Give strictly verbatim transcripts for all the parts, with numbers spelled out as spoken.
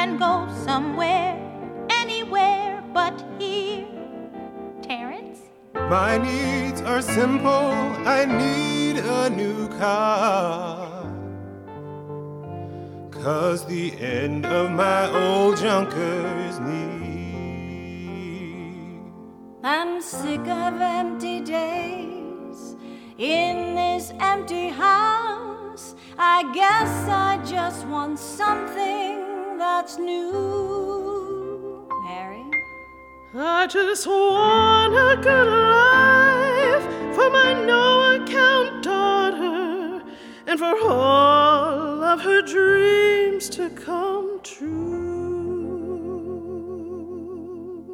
can go somewhere, anywhere but here. Terrence? My needs are simple. I need a new car. 'Cause the end of my old junker's near. I'm sick of empty days in this empty house. I guess I just want something that's new. Mary? I just want a good life for my no-account daughter and for all of her dreams to come true.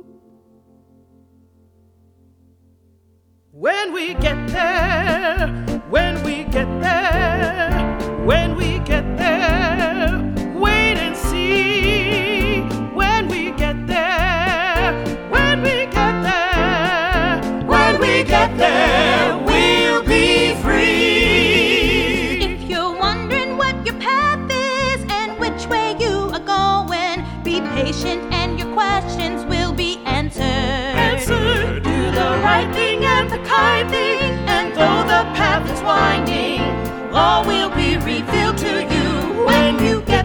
When we get there, when we get there, when we get there, wait and see. When we get there, when we get there, when we get there, we'll be free. If you're wondering what your path is and which way you are going, be patient and your questions will be answered. Answer, do the right thing and the kind thing, and though the path is winding, all will be revealed to you when you get